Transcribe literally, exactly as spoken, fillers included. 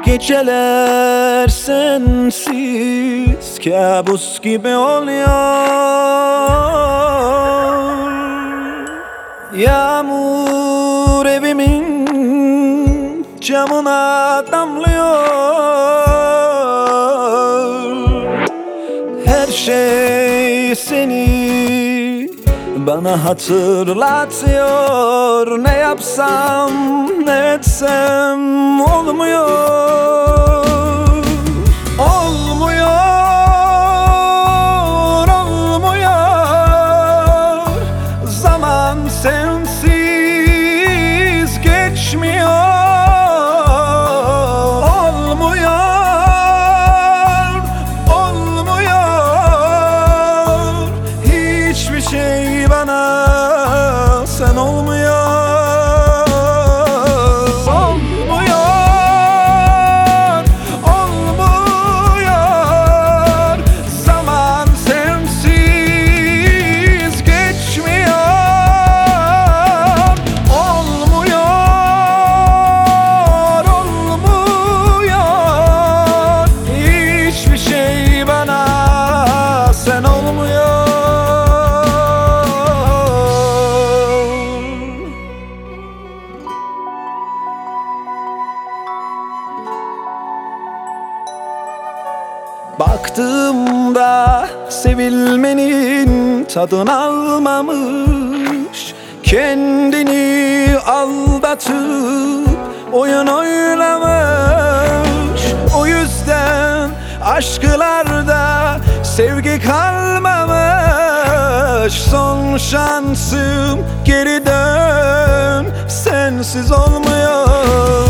Geceler sensiz kabus gibi oluyor. Yağmur evimin camına damlıyor. Her şey seni bana hatırlatıyor. Ne yapsam ne etsem olmuyor. Olmuyor, olmuyor. Zaman sensiz geçmiyor. Olmuyor, olmuyor. Hiçbir şey bana sen olmuyor. Baktığımda sevilmenin tadını almamış, kendini aldatıp oyun oynamış. O yüzden aşklarda sevgi kalmamış. Son şansım, geri dön, sensiz olmuyor.